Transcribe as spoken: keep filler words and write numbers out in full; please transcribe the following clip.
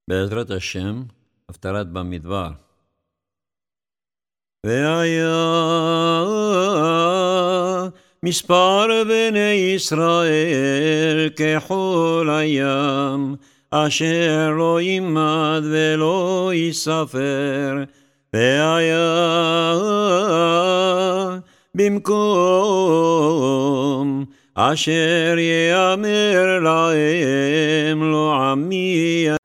בעזרת השם, הפטרת במדבר. והיה מספר בני ישראל כחול הים, אשר לא יימד ולא יספר, והיה במקום אשר יאמר להם לא עמי